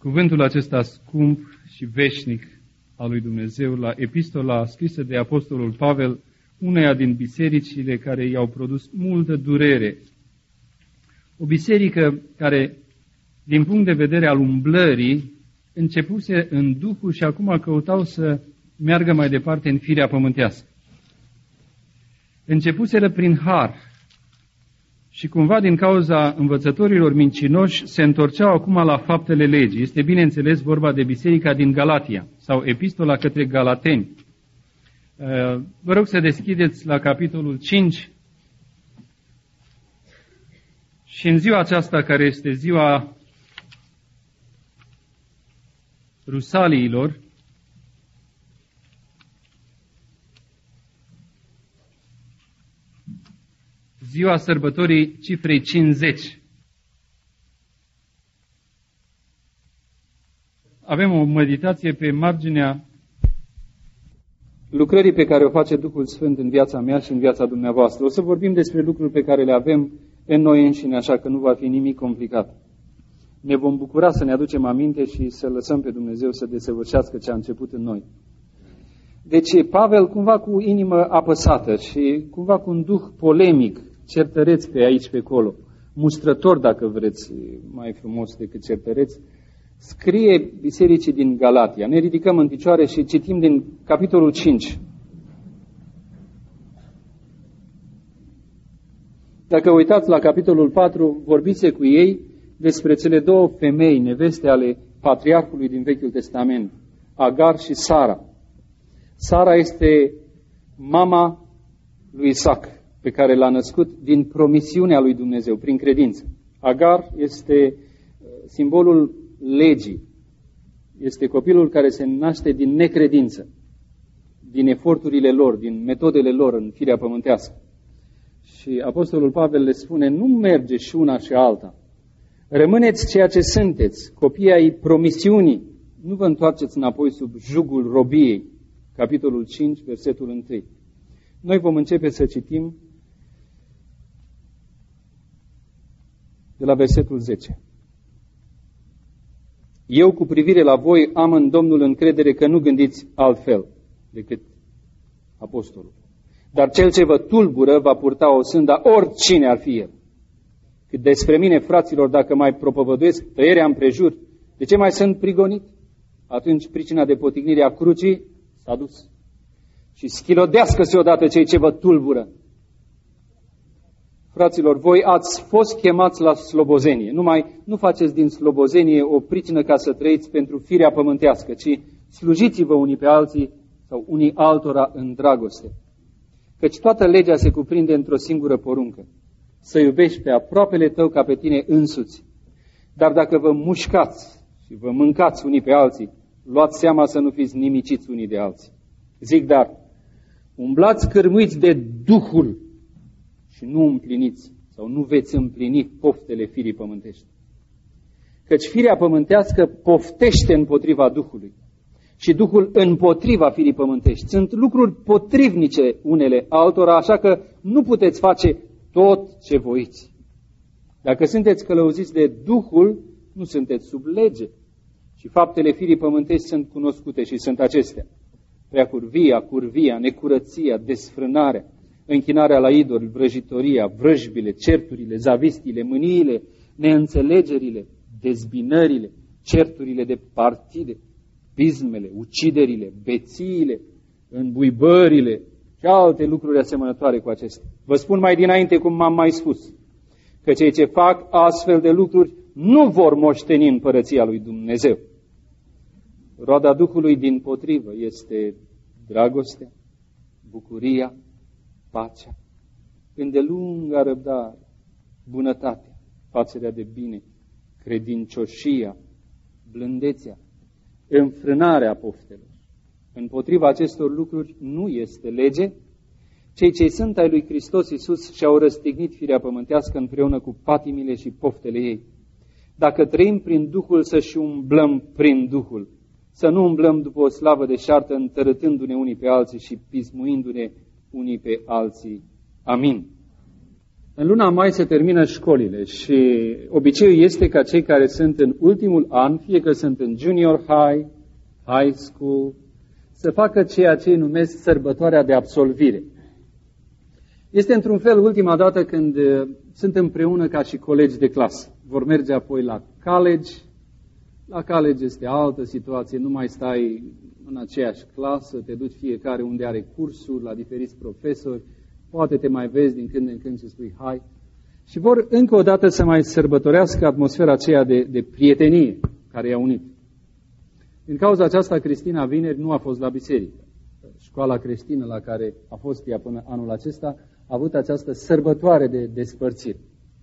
cuvântul acesta scump și veșnic al lui Dumnezeu la epistola scrisă de Apostolul Pavel, uneia din bisericile care i-au produs multă durere. O biserică care, din punct de vedere al umblării, începuse în Duhul și acum căutau să meargă mai departe în firea pământească. Începuseră prin har și cumva din cauza învățătorilor mincinoși se întorceau acum la faptele legii. Este bineînțeles vorba de biserica din Galatia sau epistola către Galateni. Vă rog să deschideți la capitolul 5 și în ziua aceasta care este ziua Rusaliilor, ziua sărbătorii cifrei 50. Avem o meditație pe marginea lucrării pe care o face Duhul Sfânt în viața mea și în viața dumneavoastră. O să vorbim despre lucruri pe care le avem în noi înșine, așa că nu va fi nimic complicat. Ne vom bucura să ne aducem aminte și să lăsăm pe Dumnezeu să desăvârșească ce a început în noi. Deci Pavel cumva cu inimă apăsată și cumva cu un duh polemic, certăreț pe aici, pe acolo, mustrător, dacă vreți, mai frumos decât certăreț, scrie bisericii din Galatia. Ne ridicăm în picioare și citim din capitolul 5. Dacă uitați la capitolul 4, vorbiți cu ei despre cele două femei, neveste ale patriarhului din Vechiul Testament, Agar și Sara. Sara este mama lui Isaac, pe care l-a născut din promisiunea lui Dumnezeu, prin credință. Agar este simbolul legii. Este copilul care se naște din necredință, din eforturile lor, din metodele lor în firea pământească. Și Apostolul Pavel le spune, nu merge și una și alta. Rămâneți ceea ce sunteți, copii ai promisiunii. Nu vă întoarceți înapoi sub jugul robiei. Capitolul 5, versetul 1. Noi vom începe să citim de la versetul 10. Eu cu privire la voi am în Domnul încredere că nu gândiți altfel decât apostolul. Dar cel ce vă tulbură va purta o sânda oricine ar fi el. Cât despre mine, fraților, dacă mai propovăduiesc tăierea împrejur, de ce mai sunt prigonit? Atunci pricina de potignire a crucii s-a dus. Și schilodească-se odată cei ce vă tulbură. Fraților, voi ați fost chemați la slobozenie. Nu faceți din slobozenie o pricină ca să trăiți pentru firea pământească, ci slujiți-vă unii pe alții sau unii altora în dragoste. Căci toată legea se cuprinde într-o singură poruncă. Să iubești pe aproapele tău ca pe tine însuți. Dar dacă vă mușcați și vă mâncați unii pe alții, luați seama să nu fiți nimiciți unii de alții. Zic dar, umblați cârmuiți de Duhul și nu împliniți sau nu veți împlini poftele firii pământești. Căci firea pământească poftește împotriva Duhului și Duhul împotriva firii pământești. Sunt lucruri potrivnice unele altora, așa că nu puteți face tot ce voiți. Dacă sunteți călăuziți de Duhul, nu sunteți sub lege. Și faptele firii pământești sunt cunoscute și sunt acestea: preacurvia, curvia, necurăția, desfrânarea, închinarea la idoli, vrăjitoria, vrăjbile, certurile, zavistiile, mâniile, neînțelegerile, dezbinările, certurile de partide, pismele, uciderile, bețiile, înbuibările și alte lucruri asemănătoare cu acestea. Vă spun mai dinainte, cum m-am mai spus, că cei ce fac astfel de lucruri nu vor moșteni împărăția lui Dumnezeu. Roada Duhului dimpotrivă este dragostea, bucuria, pacea, îndelunga răbdare, bunătatea, facerea de bine, credincioșia, blândețea, înfrânarea poftelor. Împotriva acestor lucruri nu este lege. Cei ce sunt ai lui Hristos Iisus și-au răstignit firea pământească împreună cu patimile și poftele ei. Dacă trăim prin Duhul, să și umblăm prin Duhul. Să nu umblăm după o slavă deșartă, întărâtându-ne unii pe alții și pismuindu-ne unii pe alții. Amin. În luna mai se termină școlile și obiceiul este ca cei care sunt în ultimul an, fie că sunt în junior high, high school, să facă ceea ce numesc sărbătoarea de absolvire. Este într-un fel ultima dată când sunt împreună ca și colegi de clasă. Vor merge apoi la college. La college este altă situație, nu mai stai în aceeași clasă, te duci fiecare unde are cursuri, la diferiți profesori, poate te mai vezi din când în când și spui hai. Și vor încă o dată să mai sărbătorească atmosfera aceea de prietenie care i-a unit. Din cauza aceasta, Cristina vineri nu a fost la biserică. Școala creștină la care a fost ea până anul acesta a avut această sărbătoare de despărțire.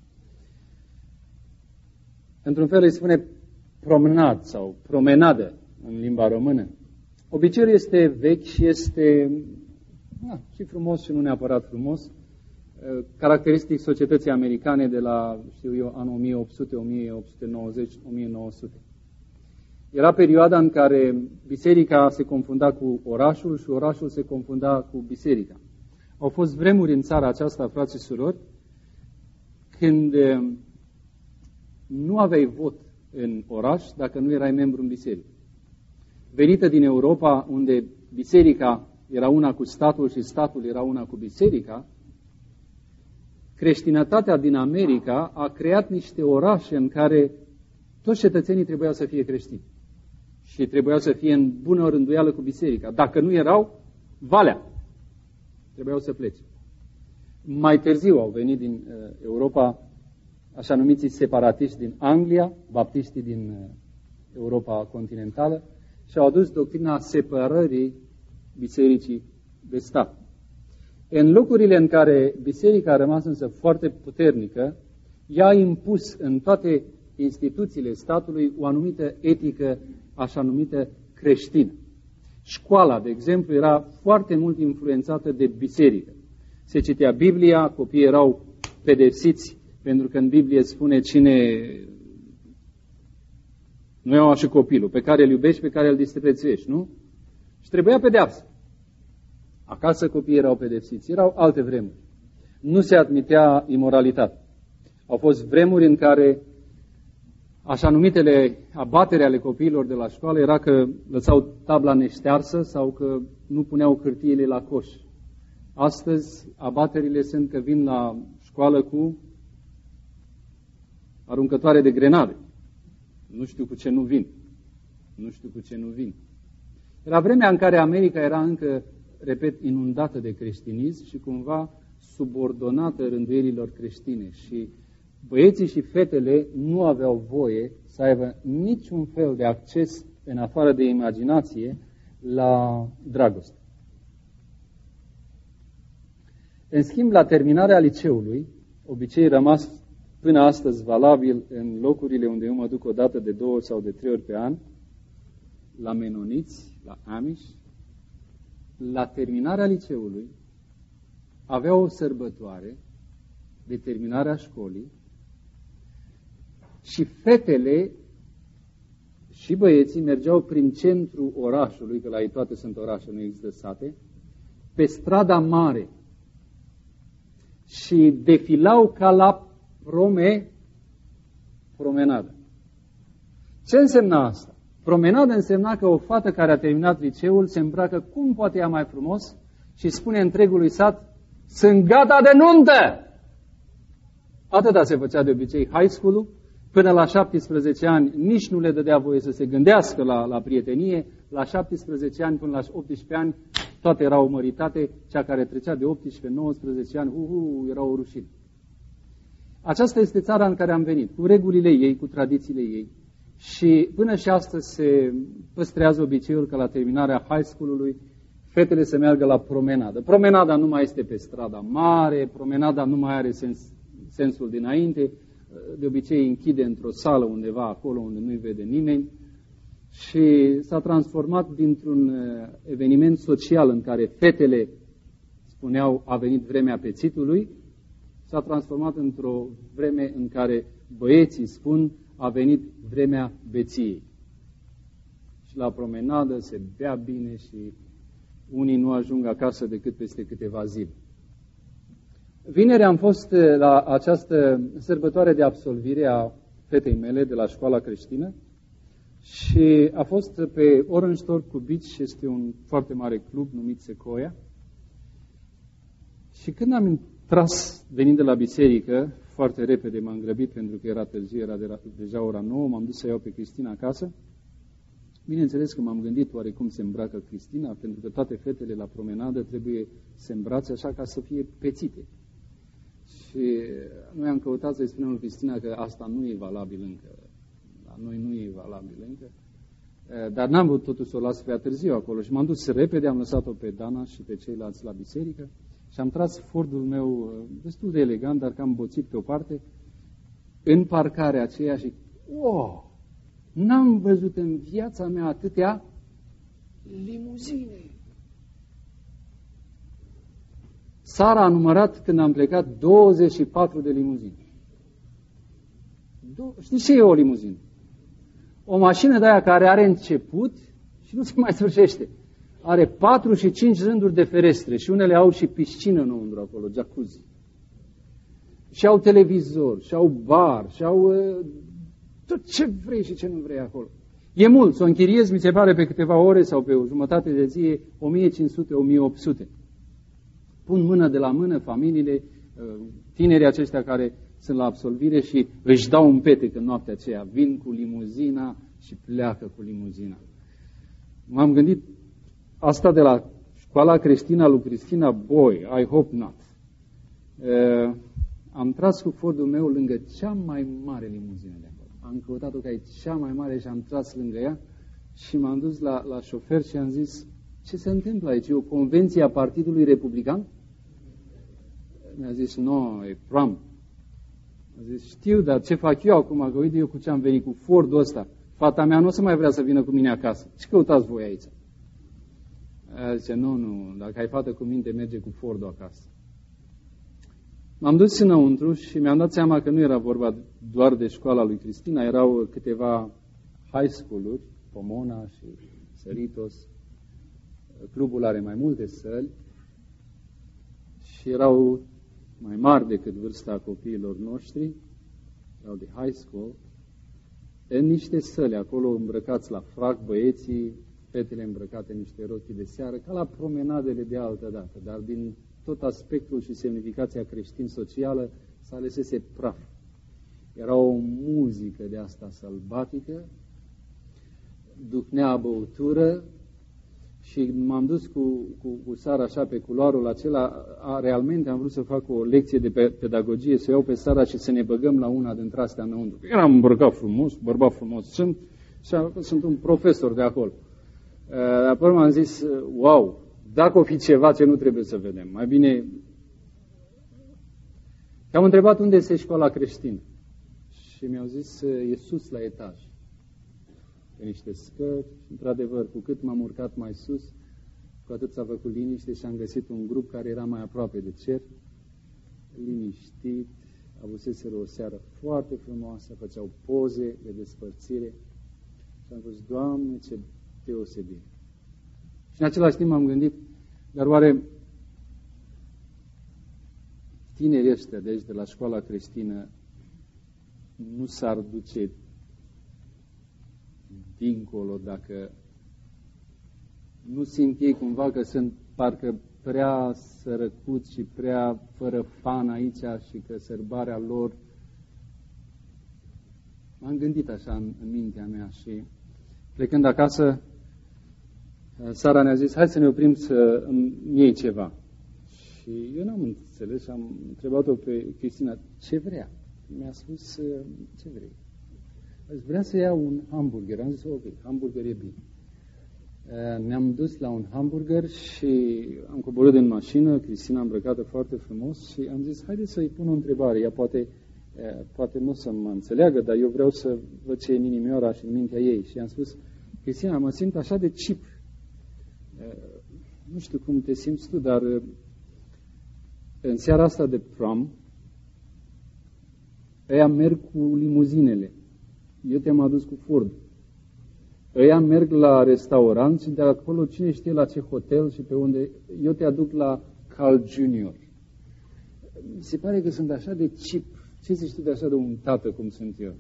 Într-un fel îi spune promenad sau promenadă în limba română. Obiceiul este vechi și este și frumos și nu neapărat frumos, caracteristic societății americane de la, anul 1800, 1890, 1900. Era perioada în care biserica se confunda cu orașul și orașul se confunda cu biserica. Au fost vremuri în țara aceasta, frați și surori, când nu aveai vot în oraș dacă nu erai membru în biserică. Venită din Europa, unde biserica era una cu statul și statul era una cu biserica, creștinătatea din America a creat niște orașe în care toți cetățenii trebuiau să fie creștini și trebuiau să fie în bună rânduială cu biserica. Dacă nu erau, valea. Trebuiau să plece. Mai târziu au venit din Europa așa numiții separatiști din Anglia, baptiștii din Europa continentală, și au adus doctrina separării bisericii de stat. În locurile în care biserica a rămas însă foarte puternică, ea a impus în toate instituțiile statului o anumită etică, așa numită creștină. Școala, de exemplu, era foarte mult influențată de biserică. Se citea Biblia, copiii erau pedepsiți, pentru că în Biblie spune cine nu iau așa copilul, pe care îl iubești, pe care îl disprețuiești, nu? Și trebuia pedeapsă. Acasă copiii erau pedepsiți, erau alte vremuri. Nu se admitea imoralitate. Au fost vremuri în care așa numitele abatere ale copiilor de la școală era că lăsau tabla neștearsă sau că nu puneau hârtiile la coș. Astăzi abaterile sunt că vin la școală cu aruncătoare de grenade. Nu știu cu ce nu vin. Nu știu cu ce nu vin. Era vremea în care America era încă, repet, inundată de creștinism și cumva subordonată rânduielilor creștine. Și băieții și fetele nu aveau voie să aibă niciun fel de acces, în afară de imaginație, la dragoste. În schimb, la terminarea liceului, obicei rămas până astăzi valabil în locurile unde eu mă duc o dată de 2 sau de 3 ori pe an, la menoniți, la Amish, la terminarea liceului, avea o sărbătoare de terminarea școlii și fetele și băieții mergeau prin centrul orașului, că la ei toate sunt orașe, nu există sate, pe strada mare și defilau ca la promenadă. Ce însemna asta? Promenadă însemna că o fată care a terminat liceul se îmbracă cum poate ea mai frumos și spune întregului sat: sunt gata de nuntă! Atâta se făcea de obicei high school-ul. Până la 17 ani nici nu le dădea voie să se gândească la prietenie. La 17 ani până la 18 ani toate erau măritate. Cea care trecea de 18-19 ani, era o rușine. Aceasta este țara în care am venit, cu regulile ei, cu tradițiile ei. Și până și astăzi se păstrează obiceiul că la terminarea high school-ului fetele să meargă la promenadă. Promenada nu mai este pe strada mare, promenada nu mai are sensul dinainte, de obicei închide într-o sală undeva acolo unde nu-i vede nimeni și s-a transformat dintr-un eveniment social în care fetele spuneau a venit vremea pețitului, s-a transformat într-o vreme în care băieții spun a venit vremea beției. Și la promenadă se bea bine și unii nu ajung acasă decât peste câteva zile. Vineri am fost la această sărbătoare de absolvire a fetei mele de la școala creștină și a fost pe Orange Torcu Beach, este un foarte mare club numit Sequoia. Și când am tras venind de la biserică, foarte repede m-am grăbit pentru că era târziu, era deja ora 9, m-am dus să iau pe Cristina acasă. Bineînțeles că m-am gândit oarecum se îmbracă Cristina, pentru că toate fetele la promenadă trebuie să se îmbrace așa ca să fie pețite. Și noi am căutat să-i spunem lui Cristina că asta nu e valabil încă. La noi nu e valabil încă. Dar n-am vrut totuși să o las prea târziu acolo și m-am dus repede, am lăsat-o pe Dana și pe ceilalți la biserică și am tras Fordul meu destul de elegant, dar cam boțit pe o parte, în parcarea aceea și n-am văzut în viața mea atâtea limuzine. Sara a numărat când am plecat 24 de limuzine. Știți ce e o limuzină? O mașină de aia care are început și nu se mai sfârșește. Are 4 și 5 rânduri de ferestre și unele au și piscină înăuntru acolo, jacuzzi. Și au televizor, și au bar, și au tot ce vrei și ce nu vrei acolo. E mult, să o închiriezi, mi se pare, pe câteva ore sau pe o jumătate de zi, 1500-1800. Pun mână de la mână familiile, tinerii aceștia care sunt la absolvire și își dau un petec în noaptea aceea. Vin cu limuzina și pleacă cu limuzina. M-am gândit, asta de la școala creștină lui Cristina, boy, I hope not. Am tras cu Fordul meu lângă cea mai mare limuzină de acolo. Am căutat-o că e cea mai mare și am tras lângă ea și m-am dus la șofer și am zis, ce se întâmplă aici? E o convenție a Partidului Republican? Mi-a zis, no, e prom. A zis, știu, dar ce fac eu acum? Că uite eu cu ce am venit, cu Fordul ăsta. Fata mea nu o să mai vrea să vină cu mine acasă. Ce căutați voi aici? Zice, nu, dacă ai fată cu minte, merge cu Fordul acasă. M-am dus înăuntru și mi-am dat seama că nu era vorba doar de școala lui Cristina, erau câteva high school-uri, Pomona și Săritos. Clubul are mai multe săli și erau mai mari decât vârsta copiilor noștri, erau de high school, în niște săli, acolo îmbrăcați la frac, băieții, fetele îmbrăcate în niște rochii de seară, ca la promenadele de altă dată, dar din tot aspectul și semnificația creștin-socială s-a lăsese praf. Era o muzică de asta sălbatică, duhnea băutură și m-am dus cu Sara așa pe culoarul acela. Realmente am vrut să fac o lecție de pedagogie, să iau pe Sara și să ne băgăm la una dintre astea înăuntru. Eram îmbrăcat frumos, bărbat frumos sunt un profesor de acolo. Apoi m-am zis, wow, dacă o fi ceva ce nu trebuie să vedem, mai bine... Am întrebat unde este școala creștină și mi-au zis, e sus la etaj, pe niște scări, într-adevăr, cu cât m-am urcat mai sus, cu atât s-a făcut liniște și am găsit un grup care era mai aproape de cer, liniștit, avuseseră o seară foarte frumoasă, făceau poze de despărțire și am zis, Doamne, ce deosebire! Și în același timp m-am gândit, dar oare tinerii ăștia de aici, de la școala creștină, nu s-ar duce dincolo dacă nu simt ei cumva că sunt parcă prea sărăcuți și prea fără fan aici și că sărbarea lor... M-am gândit așa în mintea mea și plecând acasă, Sara ne-a zis, hai să ne oprim să îmi iei ceva. Și eu n-am înțeles și am întrebat-o pe Cristina, ce vrea? Mi-a spus, ce vrei? Vrea să iau un hamburger. Am zis, ok, hamburger e bine. Ne-am dus la un hamburger și am coborât din mașină, Cristina îmbrăcată foarte frumos și am zis, haide să-i pun o întrebare. Ea poate nu o să mă înțeleagă, dar eu vreau să văd ce e în inimioara și în mintea ei. Și am spus, Cristina, mă simt așa de chip. Nu știu cum te simți tu, dar în seara asta de prom, ăia merg cu limuzinele. Eu te-am adus cu Ford. Ăia merg la restaurant și de acolo cine știe la ce hotel și pe unde. Eu te aduc la Carl Jr. mi se pare că sunt așa de chip. Ce zici tu de așa de un tată cum sunt eu?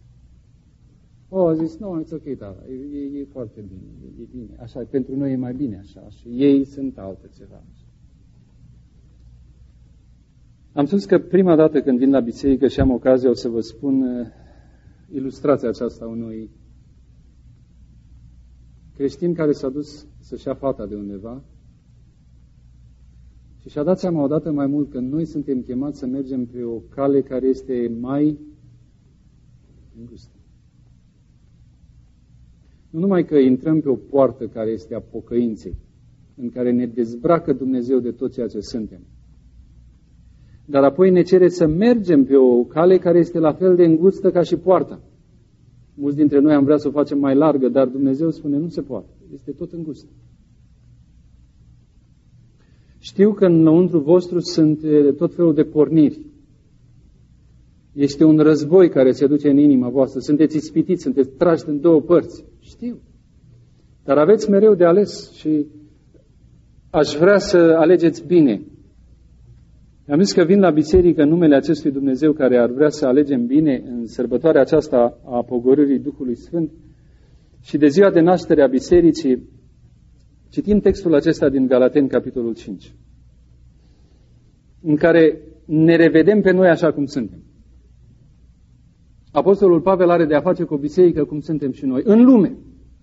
A zis, no, it's ok, tata, e foarte bine, e bine. Așa, pentru noi e mai bine așa. Și ei sunt altă ceva. Am spus că prima dată când vin la biserică și am ocazia, o să vă spun ilustrația aceasta unui creștin care s-a dus să-și ia fata de undeva și și-a dat seama odată mai mult că noi suntem chemați să mergem pe o cale care este mai îngustă. Nu numai că intrăm pe o poartă care este a pocăinței, în care ne dezbracă Dumnezeu de tot ceea ce suntem, dar apoi ne cere să mergem pe o cale care este la fel de îngustă ca și poarta. Mulți dintre noi am vrea să o facem mai largă, dar Dumnezeu spune, nu se poate, este tot îngustă. Știu că înăuntru vostru sunt tot felul de porniri. Este un război care se duce în inima voastră, sunteți ispitiți, sunteți trași în două părți. Știu. Dar aveți mereu de ales și aș vrea să alegeți bine. Am zis că vin la biserică în numele acestui Dumnezeu care ar vrea să alegem bine în sărbătoarea aceasta a pogorârii Duhului Sfânt și de ziua de naștere a bisericii. Citim textul acesta din Galateni, capitolul 5, în care ne revedem pe noi așa cum suntem. Apostolul Pavel are de a face cu o biserică cum suntem și noi, în lume,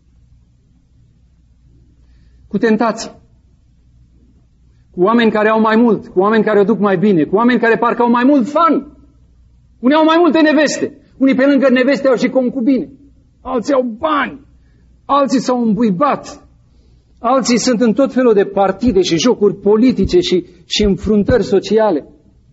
cu tentații, cu oameni care au mai mult, cu oameni care o duc mai bine, cu oameni care parcă au mai mult fan. Unii au mai multe neveste, unii pe lângă neveste au și concubine, alții au bani, alții s-au îmbuibat, alții sunt în tot felul de partide și jocuri politice și înfruntări sociale.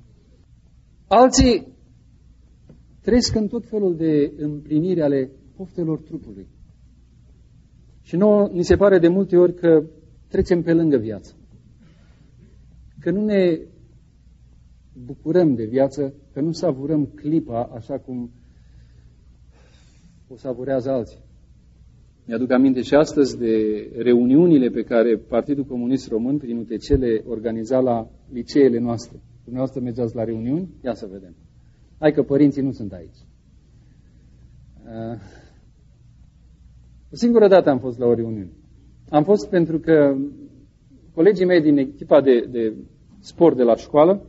Alții trăiesc în tot felul de împliniri ale poftelor trupului. Și nouă ni se pare de multe ori că trecem pe lângă viață. Că nu ne bucurăm de viață, că nu savurăm clipa așa cum o savurează alții. Mi-aduc aminte și astăzi de reuniunile pe care Partidul Comunist Român, prin UTC, le organiza la liceele noastre. Dumneavoastră mergeați la reuniuni? Ia să vedem. Hai că părinții nu sunt aici. O singură dată am fost la o reuniune. Am fost pentru că colegii mei din echipa de sport de la școală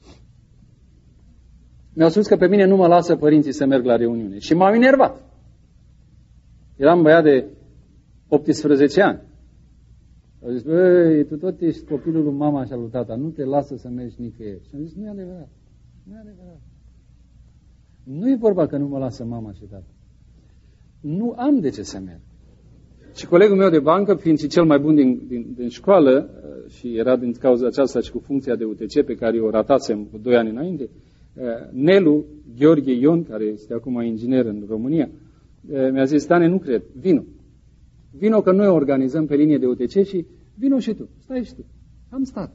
mi-au spus că pe mine nu mă lasă părinții să merg la reuniune. Și m-au enervat. Eram băiat de 18 ani. Au zis, băi, tu tot ești copilul lui mama și al lui tata, nu te lasă să mergi nicăieri. Și am zis, nu e adevărat. Nu e adevărat. Nu e vorba că nu mă lasă mama și tata. Nu am de ce să merg. Și colegul meu de bancă, fiind și cel mai bun din școală, și era din cauza aceasta și cu funcția de UTC pe care o ratasem cu 2 ani înainte, Nelu Gheorghe Ion, care este acum inginer în România, mi-a zis, Dane, nu cred, vino. Vino că noi organizăm pe linie de UTC și vino și tu, stai și tu. Am stat.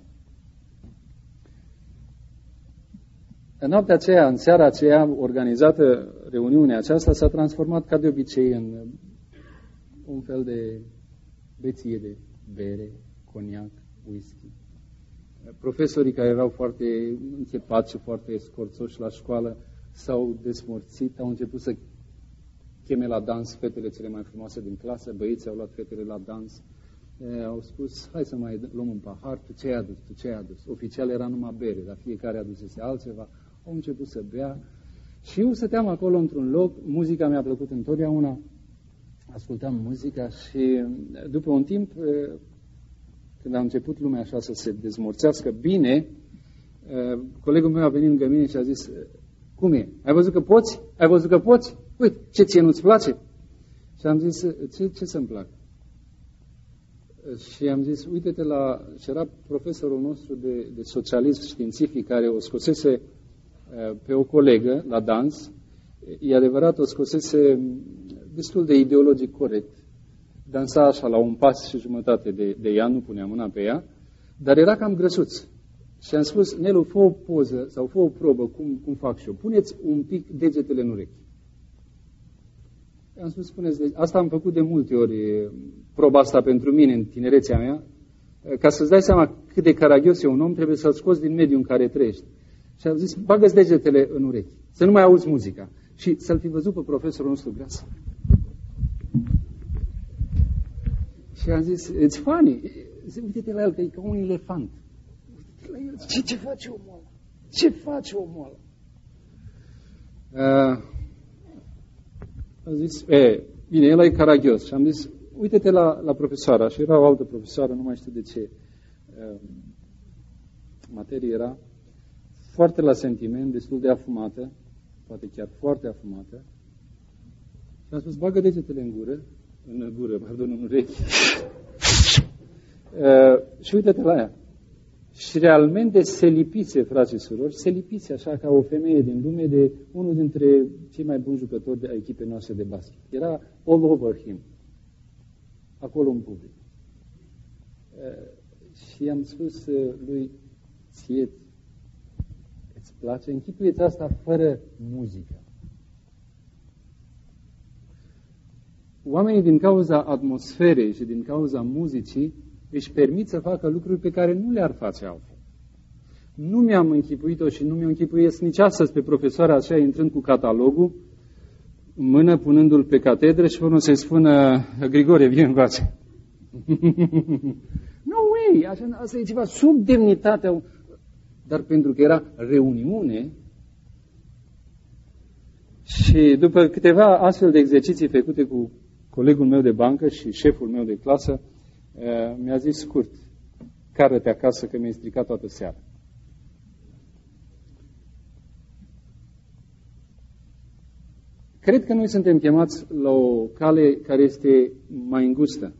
În noaptea aceea, în seara aceea organizată, reuniunea aceasta s-a transformat ca de obicei în un fel de beție de bere, coniac, whisky. Profesorii care erau foarte închepați și foarte scorțoși la școală s-au desmorțit, au început să cheme la dans fetele cele mai frumoase din clasă, băieții au luat fetele la dans, au spus, hai să mai luăm un pahar, tu ce ai adus, tu ce ai adus? Oficial era numai bere, dar fiecare adusese altceva, au început să bea și eu stăteam acolo într-un loc, muzica mi-a plăcut întotdeauna, ascultam muzica și după un timp, când a început lumea așa să se dezmorțească bine, colegul meu a venit lângă mine și a zis, cum e? Ai văzut că poți? Ai văzut că poți? Uite, ce ție nu-ți place? Și am zis, ce să-mi plac? Și am zis, uite-te la... Și era profesorul nostru de socialism științific care o scosese pe o colegă la dans. E adevărat, o scosese destul de ideologic corect. Dansa așa la un pas și jumătate de ea, nu punea mâna pe ea, dar era cam grăsuț. Și am spus, Nelu, fă o poză sau fă o probă, cum fac și eu. Puneți un pic degetele în urechi. Am spus, spuneți, asta am făcut de multe ori, proba asta pentru mine în tinerețea mea, ca să-ți dai seama cât de caragios e un om, trebuie să-l scoți din mediul în care trăiești. Și am zis, bagă-ți degetele în urechi, să nu mai auzi muzica. Și să-l fi văzut pe profesorul nostru gras. Și am zis, it's funny. Uite-te la el, că e ca un elefant. Uite-te la el, ce face omul ăla? Ce face omul ăla? Am zis, bine, el e caragios. Și am zis, uite-te la profesoara. Și era o altă profesoară, nu mai știu de ce materie era, foarte la sentiment, destul de afumată, poate chiar foarte afumată. Și am spus, bagă degetele în urechi. Și uite-te la ea. Și realmente se lipițe, frați și surori, se lipițe așa ca o femeie din lume de unul dintre cei mai buni jucători de echipei noastre de basket. Era all over him. Acolo în public. Și am spus lui, ție îți place? Închipuieți asta fără muzică. Oamenii din cauza atmosferei și din cauza muzicii își permit să facă lucruri pe care nu le-ar face altfel. Nu mi-am închipuit-o și nu mi-o închipuiesc nici astăzi pe profesoara aceea intrând cu catalogul în mână, punându-l pe catedră și unul să-i spună, Grigore, vine învață. No way! Asta e ceva sub demnitatea. Dar pentru că era reuniune și după câteva astfel de exerciții făcute cu colegul meu de bancă și șeful meu de clasă, mi-a zis scurt, cară-te acasă că mi-ai stricat toată seara. Cred că noi suntem chemați la o cale care este mai îngustă.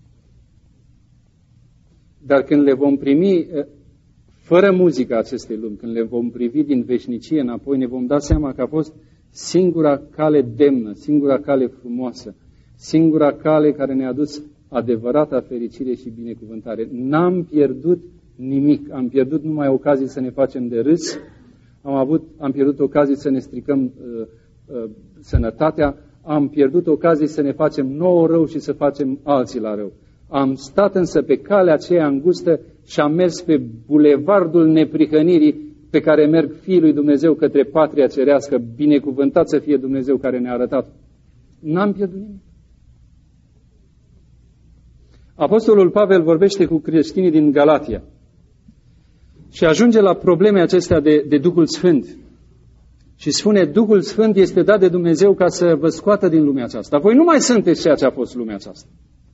Dar când le vom primi fără muzica acestei lumi, când le vom privi din veșnicie înapoi, ne vom da seama că a fost singura cale demnă, singura cale frumoasă, singura cale care ne-a adus adevărata fericire și binecuvântare. N-am pierdut nimic, am pierdut numai ocazii să ne facem de râs, am pierdut ocazii să ne stricăm sănătatea, am pierdut ocazii să ne facem nouă rău și să facem alții la rău. Am stat însă pe calea aceea îngustă și am mers pe bulevardul neprihănirii pe care merg fiii lui Dumnezeu către patria cerească, binecuvântat să fie Dumnezeu care ne-a arătat. N-am pierdut nimic. Apostolul Pavel vorbește cu creștinii din Galatia și ajunge la probleme acestea de Duhul Sfânt. Și spune, Duhul Sfânt este dat de Dumnezeu ca să vă scoată din lumea aceasta. Voi nu mai sunteți ceea ce a fost lumea aceasta.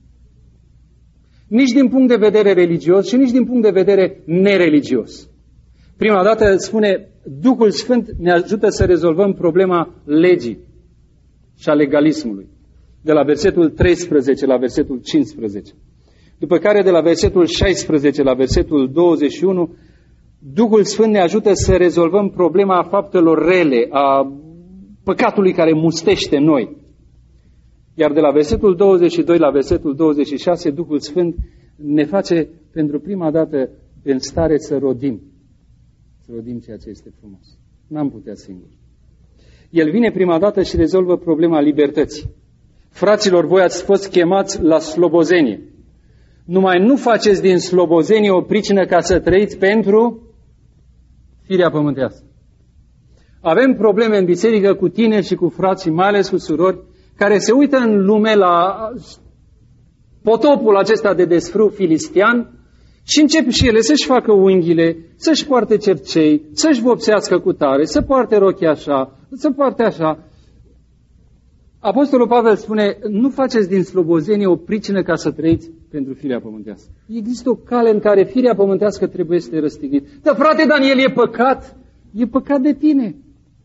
Nici din punct de vedere religios și nici din punct de vedere nereligios. Prima dată spune, Duhul Sfânt ne ajută să rezolvăm problema legii și a legalismului. De la versetul 13 la versetul 15. După care de la versetul 16 la versetul 21, Duhul Sfânt ne ajută să rezolvăm problema faptelor rele, a păcatului care mustește noi. Iar de la versetul 22 la versetul 26, Duhul Sfânt ne face pentru prima dată în stare să rodim. Să rodim ceea ce este frumos. N-am putea singur. El vine prima dată și rezolvă problema libertății. Fraților, voi ați fost chemați la slobozenie. Numai nu faceți din slobozenie o pricină ca să trăiți pentru firea pământească. Avem probleme în biserică cu tineri și cu frați și mai ales cu surori care se uită în lume la potopul acesta de desfrâu filistian și încep și ele să-și facă unghiile, să-și poarte cercei, să-și vopsească cu tare, să poarte rochii așa, să poarte așa. Apostolul Pavel spune, nu faceți din slobozenie o pricină ca să trăiți pentru firea pământească. Există o cale în care firea pământească trebuie să te răstignit. Dar frate Daniel, e păcat? E păcat de tine.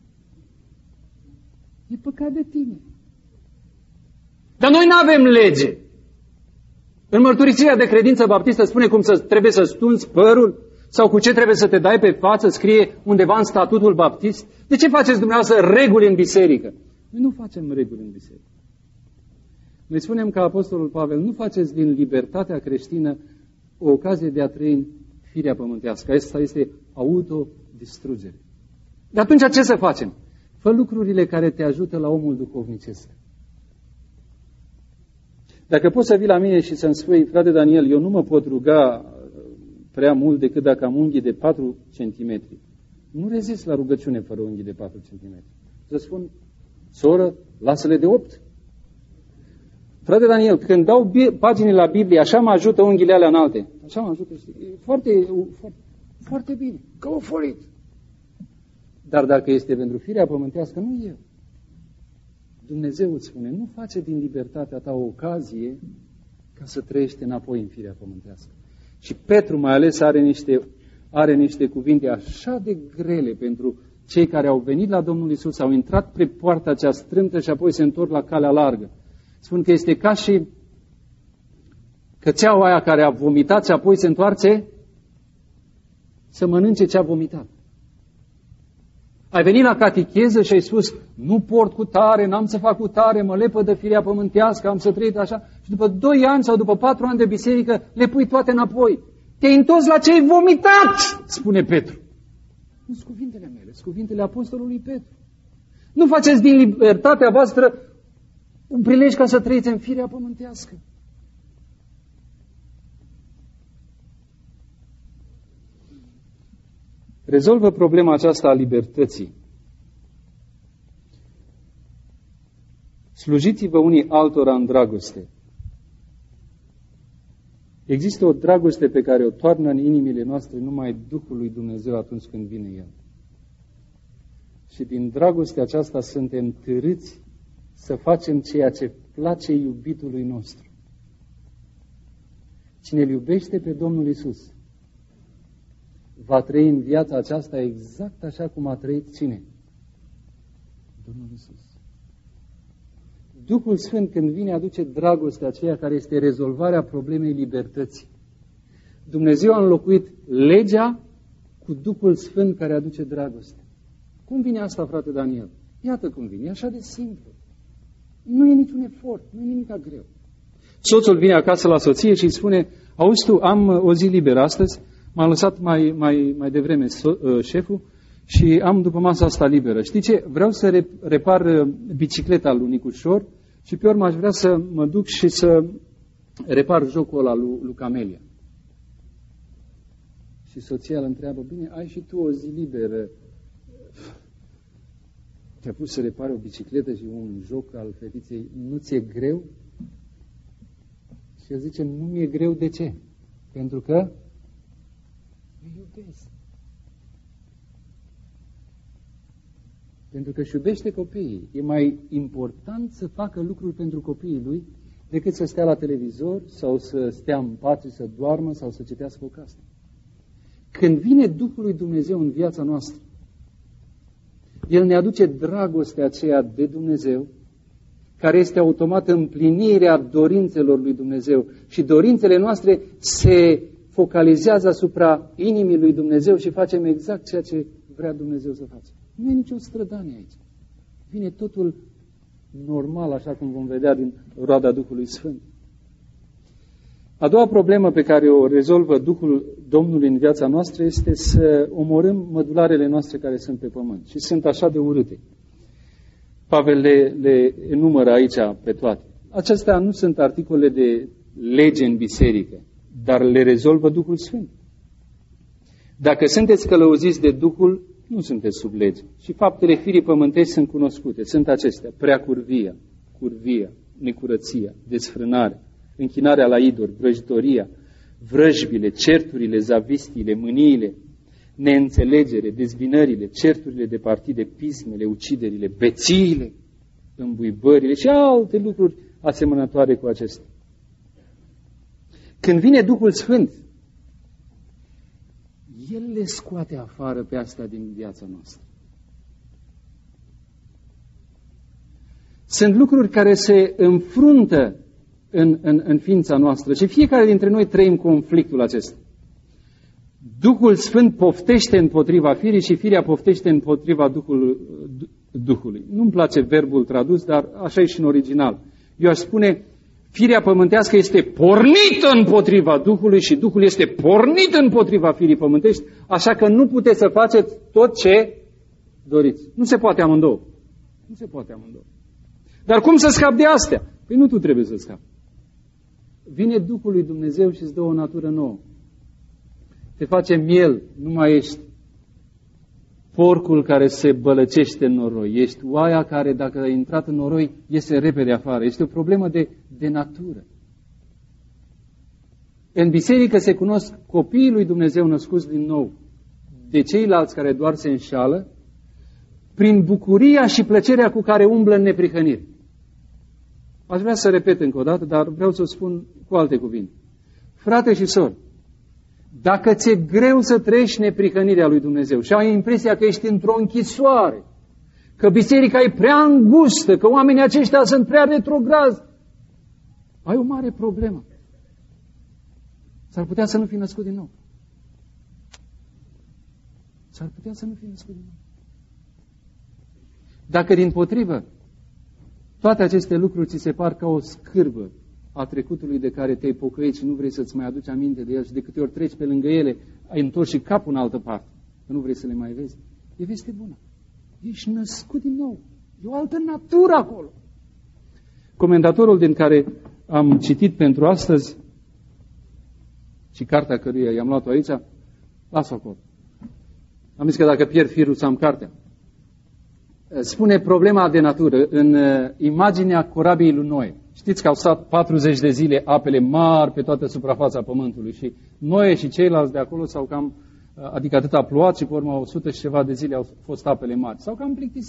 E păcat de tine. Dar noi nu avem lege. În mărturisirea de credință baptistă spune cum trebuie să stunzi părul sau cu ce trebuie să te dai pe față, scrie undeva în statutul baptist. De ce faceți dumneavoastră reguli în biserică? Noi nu facem reguli în biserică. Noi spunem ca Apostolul Pavel, nu faceți din libertatea creștină o ocazie de a trăi în firea pământească. Asta este autodistrugere. De atunci ce să facem? Fă lucrurile care te ajută la omul duhovnicesc. Dacă poți să vii la mine și să-mi spui, frate Daniel, eu nu mă pot ruga prea mult decât dacă am unghii de 4 centimetri. Nu rezist la rugăciune fără unghii de 4 cm. Să spun, soră, lasă-le de 8. Frate Daniel, când dau paginile la Biblie, așa mă ajută unghiile alea înalte. Așa mă ajută. E foarte bine. Go for it. Dar dacă este pentru firea pământească, nu eu. Dumnezeu îți spune, nu face din libertatea ta o ocazie ca să trăiești înapoi în firea pământească. Și Petru mai ales are niște cuvinte așa de grele pentru cei care au venit la Domnul Iisus, au intrat pe poarta cea strâmtă și apoi se întorc la calea largă. Spun că este ca și cățeaua aia care a vomitat și apoi se întoarce să mănânce ce a vomitat. Ai venit la catecheză și ai spus, nu port cu tare, n-am să fac cu tare, mă lepă de firea pământească, am să trăit așa. Și după 2 ani sau după 4 ani de biserică, le pui toate înapoi. Te-ai întors la ce ai vomitat, spune Petru. Nu sunt cuvintele mele, sunt cuvintele apostolului Petru. Nu faceți din libertatea voastră un prilej ca să trăiți în firea pământească. Rezolvă problema aceasta a libertății. Slujiți-vă unii altora în dragoste. Există o dragoste pe care o toarnă în inimile noastre numai Duhul lui Dumnezeu atunci când vine El. Și din dragostea aceasta suntem târâți să facem ceea ce place iubitului nostru. Cine îl iubește pe Domnul Iisus va trăi în viața aceasta exact așa cum a trăit cine? Domnul Iisus. Duhul Sfânt când vine aduce dragostea aceea care este rezolvarea problemei libertății. Dumnezeu a înlocuit legea cu Duhul Sfânt care aduce dragoste. Cum vine asta, frate Daniel? Iată cum vine, e așa de simplu. Nu e niciun efort, nu e nimic greu. Soțul vine acasă la soție și îi spune, auzi tu, am o zi liberă astăzi, m-a lăsat mai devreme șeful și am după masa asta liberă. Știi ce? Vreau să repar bicicleta lui Nicușor și pe urmă aș vrea să mă duc și să repar jocul ăla lui Camelia. Și soția îl întreabă, bine, ai și tu o zi liberă. Te-a pus să repare o bicicletă și un joc al fetiței, nu ți-e greu? Și el zice, nu mi-e greu, de ce? Pentru că îi iubesc. Pentru că își iubește copiii. E mai important să facă lucruri pentru copiii lui decât să stea la televizor sau să stea în pat și să doarmă sau să citească o casă. Când vine Duhul lui Dumnezeu în viața noastră, El ne aduce dragostea aceea de Dumnezeu, care este automat împlinirea dorințelor lui Dumnezeu. Și dorințele noastre se focalizează asupra inimii lui Dumnezeu și facem exact ceea ce vrea Dumnezeu să facem. Nu e nicio strădanie aici. Vine totul normal, așa cum vom vedea din roada Duhului Sfânt. A doua problemă pe care o rezolvă Duhul Domnului în viața noastră este să omorâm mădularele noastre care sunt pe pământ. Și sunt așa de urâte. Pavel le enumără aici pe toate. Acestea nu sunt articole de lege în biserică, dar le rezolvă Duhul Sfânt. Dacă sunteți călăuziți de Duhul, nu sunteți sub lege. Și faptele firii pământești sunt cunoscute. Sunt acestea: preacurvia, curvia, necurăția, desfrânarea, închinarea la idoli, vrăjitoria, vrăjbile, certurile, zavistiile, mâniile, neînțelegere, dezbinările, certurile de partide, pismele, uciderile, bețiile, îmbuibările și alte lucruri asemănătoare cu acestea. Când vine Duhul Sfânt, El le scoate afară pe astea din viața noastră. Sunt lucruri care se înfruntă în ființa noastră și fiecare dintre noi trăim conflictul acesta. Duhul Sfânt poftește împotriva firii și firea poftește împotriva Duhului. Nu-mi place verbul tradus, dar așa e și în original. Eu aș spune, firea pământească este pornită împotriva Duhului și Duhul este pornit împotriva firii pământești, așa că nu puteți să faceți tot ce doriți. Nu se poate amândouă. Nu se poate amândouă. Dar cum să scapi de astea? Păi nu tu trebuie să scapi. Vine Duhul lui Dumnezeu și îți dă o natură nouă. Te face miel, nu mai ești porcul care se bălăcește în noroi, ești oaia care, dacă a intrat în noroi, iese repede afară. Este o problemă de natură. În biserică se cunosc copiii lui Dumnezeu născuți din nou de ceilalți care doar se înșală, prin bucuria și plăcerea cu care umblă în neprihănire. Aș vrea să repet încă o dată, dar vreau să o spun cu alte cuvinte. Frate și sori, dacă ți-e greu să trăiești neprihănirea lui Dumnezeu și ai impresia că ești într-o închisoare, că biserica e prea îngustă, că oamenii aceștia sunt prea retrograzi, ai o mare problemă. S-ar putea să nu fii născut din nou. S-ar putea să nu fii născut din nou. Dacă dimpotrivă, toate aceste lucruri ți se par ca o scârbă a trecutului de care te-ai pocăit și nu vrei să-ți mai aduci aminte de el și de câte ori treci pe lângă ele, ai întors și capul în altă parte, că nu vrei să le mai vezi, e veste bună. Ești născut din nou. E o altă natură acolo. Comentatorul din care am citit pentru astăzi și cartea căruia i-am luat-o aici, las-o acolo. Am zis că dacă pierd firul să am cartea. Spune problema de natură în imaginea corabiei lui Noe. Știți că au stat 40 de zile apele mari pe toată suprafața pământului și Noe și ceilalți de acolo s-au cam, adică atât a plouat și pe urmă 100 și ceva de zile au fost apele mari. S-au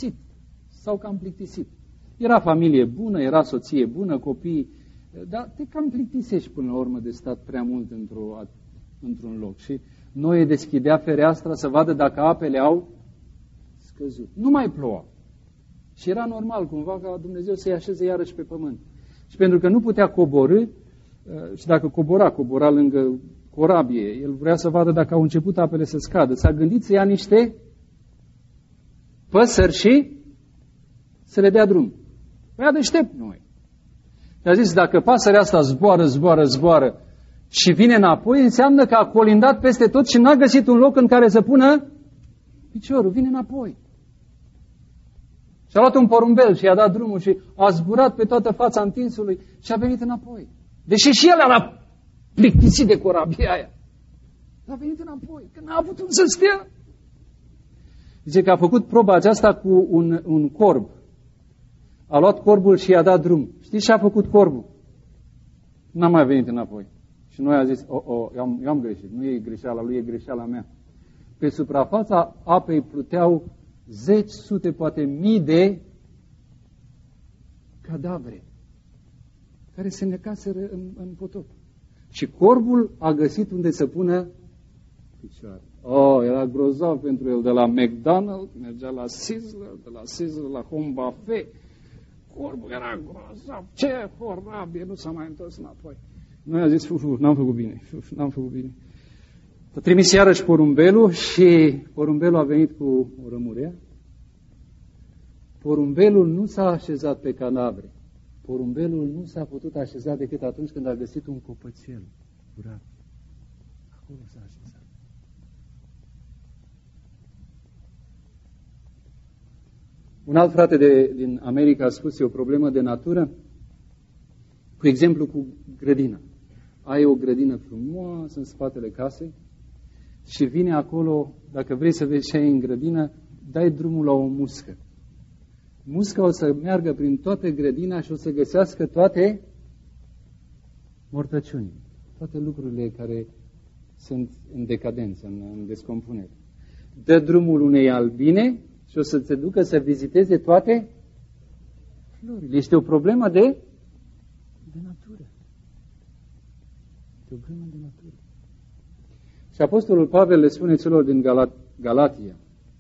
cam plictisit. Era familie bună, era soție bună, copii, dar te cam plictisești până la urmă de stat prea mult într-un loc. Și Noe deschidea fereastra să vadă dacă apele au scăzut. Nu mai ploua. Și era normal cumva ca Dumnezeu să-i așeze iarăși pe pământ. Și pentru că nu putea coborî, și dacă cobora lângă corabie, el vrea să vadă dacă au început apele să scadă. S-a gândit să ia niște păsări și să le dea drum. Păi deștept noi. Și a zis, dacă pasărea asta zboară și vine înapoi, înseamnă că a colindat peste tot și n-a găsit un loc în care să pună piciorul. Vine înapoi. Și-a luat un porumbel și i-a dat drumul și a zburat pe toată fața întinsului și a venit înapoi. Deși și el era plictisit de corabia aia. A venit înapoi, că n-a putut să stea. Zice că a făcut proba aceasta cu un corb. A luat corbul și i-a dat drum. Știți ce a făcut corbul? N-a mai venit înapoi. Și noi a zis, eu am greșit. Nu e greșeala lui, e greșeala mea. Pe suprafața apei pluteau zeci, sute, poate mii de cadavre care se necaseră în potop. Și corbul a găsit unde să pună picioare. Era grozav pentru el. De la McDonald's mergea la Sizzler, de la Sizzler la Home Buffet. Corbul era grozav. Ce horabie, nu s-a mai întors înapoi. Noi a zis, n-am făcut bine. A trimis iarăși porumbelul și porumbelul a venit cu o rămurea. Porumbelul nu s-a așezat pe cadavre. Porumbelul nu s-a putut așeza decât atunci când a găsit un copățel curat. Acolo s-a așezat. Un alt frate din America a spus, e o problemă de natură, cu exemplu cu grădina. Ai o grădină frumoasă în spatele casei și vine acolo, dacă vrei să vezi ce ai în grădină, dai drumul la o muscă. Musca o să meargă prin toată grădina și o să găsească toate mortăciuni, toate lucrurile care sunt în decadență, în descompunere. Dă drumul unei albine și o să te ducă să viziteze toate florile. Este o problemă de natură. Este o problemă de natură. Și Apostolul Pavel le spune celor din Galatia,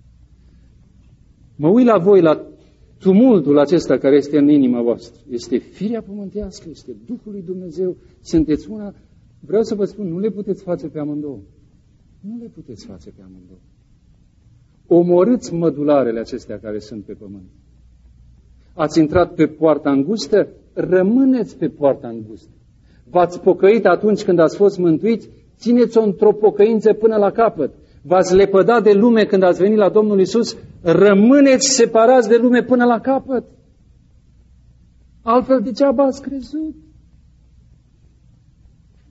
mă uit la voi, la tumultul acesta care este în inima voastră. Este firea pământească, este Duhul lui Dumnezeu, sunteți una. Vreau să vă spun, nu le puteți face pe amândouă. Nu le puteți face pe amândouă. Omorâți mădularele acestea care sunt pe pământ. Ați intrat pe poarta îngustă, rămâneți pe poarta îngustă. V-ați pocăit atunci când ați fost mântuiți, țineți-o într-o pocăință până la capăt. V-ați lepădat de lume când ați venit la Domnul Iisus, rămâneți separați de lume până la capăt. Altfel degeaba ați crezut.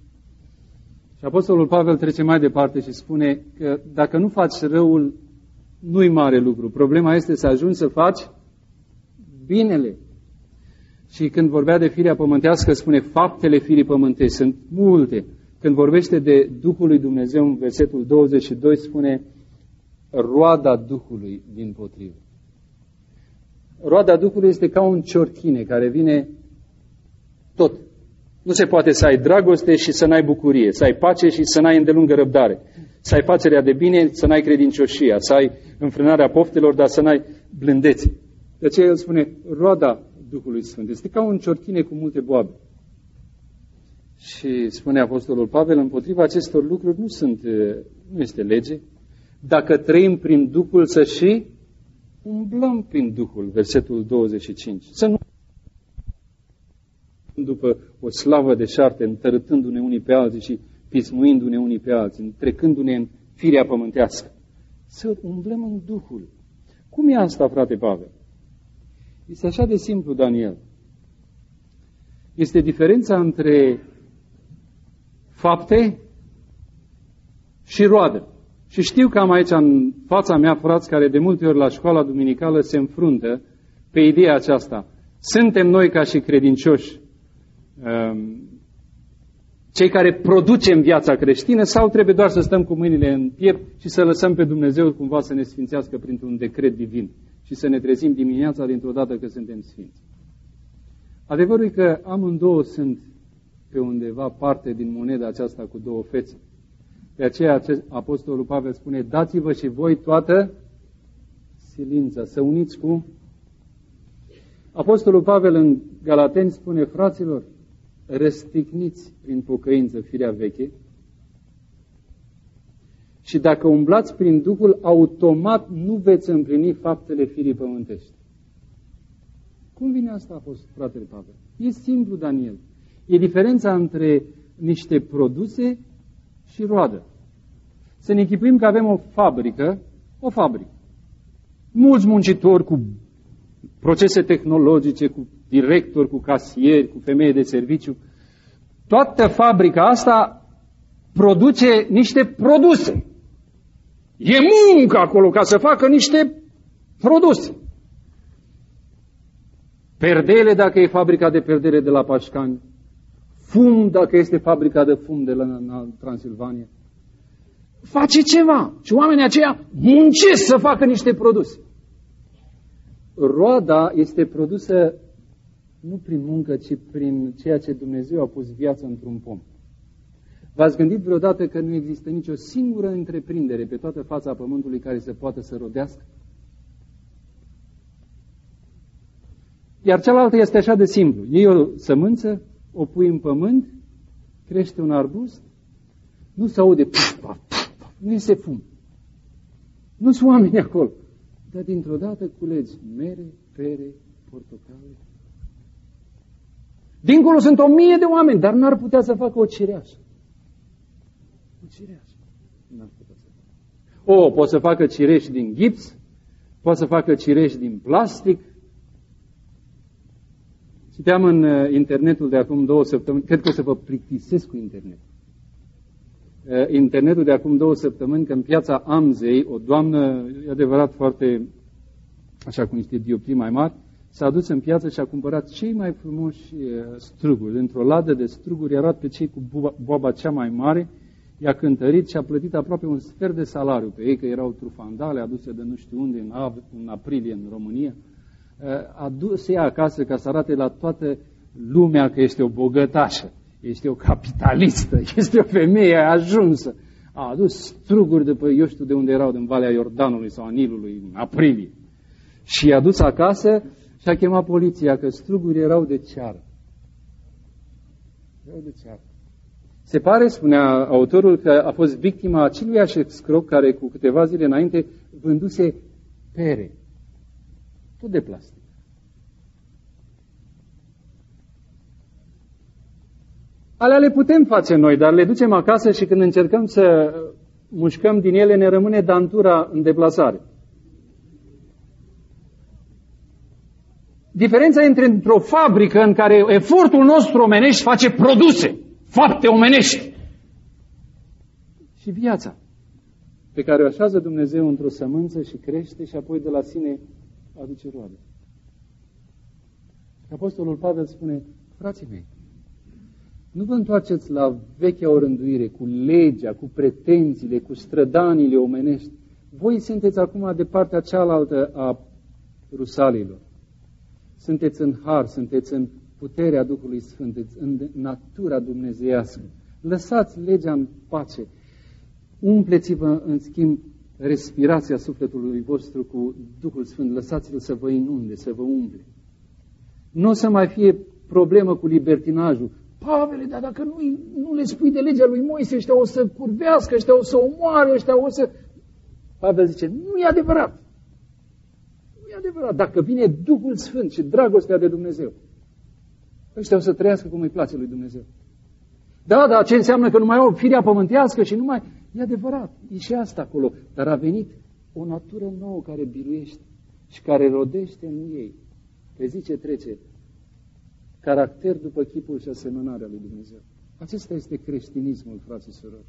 Și Apostolul Pavel trece mai departe și spune că dacă nu faci răul Nu-i mare lucru. Problema este să ajungi să faci binele. Și când vorbea de firea pământească, spune faptele firii pământești. Sunt multe. Când vorbește de Duhul lui Dumnezeu, în versetul 22, spune roada Duhului dimpotrivă. Roada Duhului este ca un ciorchine care vine tot. Nu se poate să ai dragoste și să n-ai bucurie, să ai pace și să n-ai îndelungă răbdare, să ai facerea de bine, să n-ai credincioșia, să ai înfrânarea poftelor, dar să n-ai blândețe. De aceea el spune roada Duhului Sfânt. Este ca un ciorchine cu multe boabe. Și spune Apostolul Pavel, împotriva acestor lucruri nu este lege. Dacă trăim prin Duhul, să și umblăm prin Duhul, versetul 25. Să nu după o slavă deșartă, întărâtându-ne unii pe alții și pismuindu-ne unii pe alții, trecându-ne în firea pământească. Să umblăm în Duhul. Cum e asta, frate Pavel? Este așa de simplu, Daniel. Este diferența între fapte și roade. Și știu că am aici în fața mea frați care de multe ori la școala duminicală se înfruntă pe ideea aceasta. Suntem noi ca și credincioși cei care producem viața creștină sau trebuie doar să stăm cu mâinile în piept și să lăsăm pe Dumnezeu cumva să ne sfințească printr-un decret divin și să ne trezim dimineața dintr-o dată că suntem sfinți. Adevărul e că amândouă sunt pe undeva parte din moneda aceasta cu două fețe. De aceea Apostolul Pavel spune, dați-vă și voi toată silința, să uniți cu... Apostolul Pavel în Galateni spune, fraților, răstigniți prin pocăință firea veche și dacă umblați prin Duhul, automat nu veți împlini faptele firii pământești. Cum vine asta, a fost fratele Pavel? E simplu, Daniel. E diferența între niște produse și roadă. Să ne închipuim că avem o fabrică. Mulți muncitori cu procese tehnologice, cu directori, cu casieri, cu femei de serviciu. Toată fabrica asta produce niște produse. E muncă acolo ca să facă niște produse. Perdele, dacă e fabrica de perdele de la Pașcani, fum, dacă este fabrica de fum de la Transilvania. Face ceva. Și oamenii aceia muncesc să facă niște produse. Roada este produsă nu prin muncă, ci prin ceea ce Dumnezeu a pus viață într-un pom. V-ați gândit vreodată că nu există nicio singură întreprindere pe toată fața pământului care să poată să rodească? Iar cealaltă este așa de simplu. Iei o sămânță, o pui în pământ, crește un arbust, nu se aude nu se fum. Nu sunt oameni acolo. Dar dintr-o dată culegi mere, pere, portocale. Dincolo sunt 1000 de oameni, dar n-ar putea să facă o cireașă. O cireașă. N-ar putea să facă. Poate să facă cireși din gips, poate să facă cireși din plastic. Citeam în internetul de acum 2 săptămâni, cred că o să vă plictisesc cu internetul. Internetul de acum 2 săptămâni, că în piața Amzei, o doamnă, e adevărat foarte, așa cu niște dioptrii mai mari, s-a dus în piață și a cumpărat cei mai frumoși struguri. Într-o ladă de struguri i-a luat pe cei cu boaba cea mai mare, i-a cântărit și a plătit aproape un sfert de salariu pe ei, că erau trufandale aduse de nu știu unde, în aprilie în România. A dus ea acasă ca să arate la toată lumea că este o bogătașă, este o capitalistă, este o femeie ajunsă. A adus struguri de pe, eu știu de unde erau, din Valea Iordanului sau a Nilului, în aprilie. Și i-a dus acasă și a chemat poliția, că struguri erau de ceară. Erau de ceară. Se pare, spunea autorul, că a fost victima aceluiași excroc care cu câteva zile înainte vânduse pere. Tot de plastic. Alea le putem face noi, dar le ducem acasă și când încercăm să mușcăm din ele, ne rămâne dantura în deplasare. Diferența între o fabrică în care efortul nostru omenești face produse, fapte omenești, și viața. pe care o așează Dumnezeu într-o sămânță și crește și apoi de la sine aduce roade. Apostolul Pavel spune, frații mei, nu vă întoarceți la vechea orânduire, cu legea, cu pretențiile, cu strădanile omenești. Voi sunteți acum de partea cealaltă a rusalilor. Sunteți în har, sunteți în puterea Duhului Sfânt, în natura dumnezeiască. Lăsați legea în pace. Umpleți-vă, în schimb, respirația sufletului vostru cu Duhul Sfânt. Lăsați-l să vă inunde, să vă umple. Nu o să mai fie problemă cu libertinajul. Pavele, dar dacă nu le spui de legea lui Moise, ăștia o să curvească, ăștia o să omoare, ăștia o să... Pavel zice, nu e adevărat. Nu e adevărat. Dacă vine Duhul Sfânt și dragostea de Dumnezeu, ăștia o să trăiască cum îi place lui Dumnezeu. Da, ce înseamnă că nu mai au firea pământească și nu mai... E adevărat, e și asta acolo. Dar a venit o natură nouă care biruiește și care rodește în ei. Pe zi ce trece, caracter după chipul și asemănarea lui Dumnezeu. Acesta este creștinismul, frații și surori.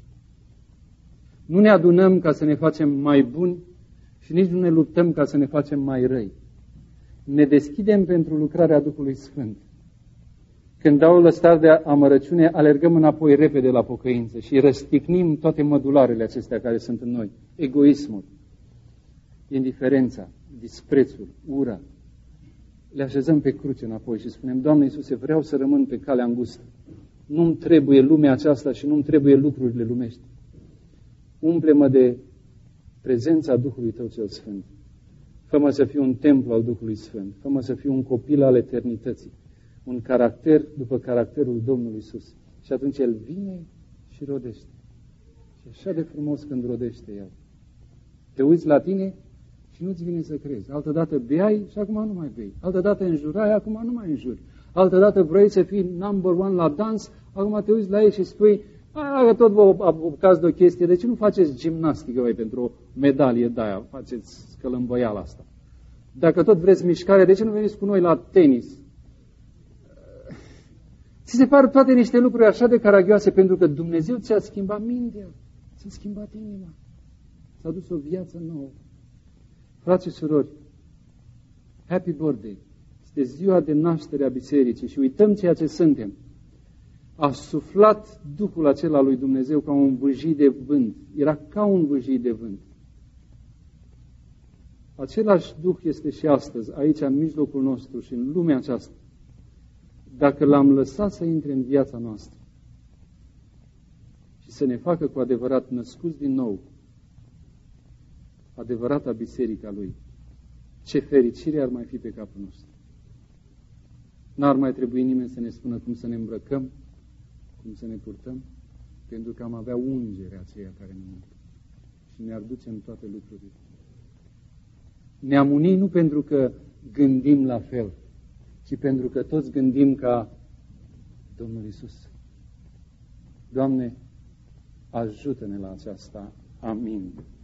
Nu ne adunăm ca să ne facem mai buni și nici nu ne luptăm ca să ne facem mai răi. Ne deschidem pentru lucrarea Duhului Sfânt. Când dau lăstar de amărăciune, alergăm înapoi repede la pocăință și răstignim toate mădularele acestea care sunt în noi. Egoismul, indiferența, disprețul, ura. Le așezăm pe cruce înapoi și spunem, Doamne Iisuse, vreau să rămân pe calea îngustă. Nu-mi trebuie lumea aceasta și nu-mi trebuie lucrurile lumești. Umple-mă de prezența Duhului Tău cel Sfânt. Fă-mă să fiu un templu al Duhului Sfânt. Fă-mă să fiu un copil al eternității. Un caracter după caracterul Domnului Iisus. Și atunci El vine și rodește. Și așa de frumos când rodește El. Te uiți la tine și nu-ți vine să crezi. Altădată beai și acum nu mai bei. Altădată înjurai, acum nu mai înjuri. Altădată vrei să fii number one la dans, acum te uiți la ei și spui, dacă tot vă apucați de o chestie, de ce nu faceți gimnastică voi pentru o medalie de aia? Faceți scălâmbăiala asta. Dacă tot vreți mișcare, de ce nu veniți cu noi la tenis? Ți se par toate niște lucruri așa de caragioase pentru că Dumnezeu ți-a schimbat mintea, ți-a schimbat inima, ți-a dus o viață nouă. Frați și surori, Happy Birthday! Este ziua de naștere a bisericii și uităm ceea ce suntem. A suflat Duhul acela lui Dumnezeu ca un vâjit de vânt. Era ca un vâjit de vânt. Același Duh este și astăzi, aici, în mijlocul nostru și în lumea aceasta. Dacă l-am lăsat să intre în viața noastră și să ne facă cu adevărat născuți din nou, adevărata biserica Lui, ce fericire ar mai fi pe capul nostru. N-ar mai trebui nimeni să ne spună cum să ne îmbrăcăm, cum să ne purtăm, pentru că am avea ungerea aceea care ne umple și ne-ar duce în toate lucrurile. Ne-am unit nu pentru că gândim la fel, ci pentru că toți gândim ca Domnul Iisus. Doamne, ajută-ne la aceasta. Amin.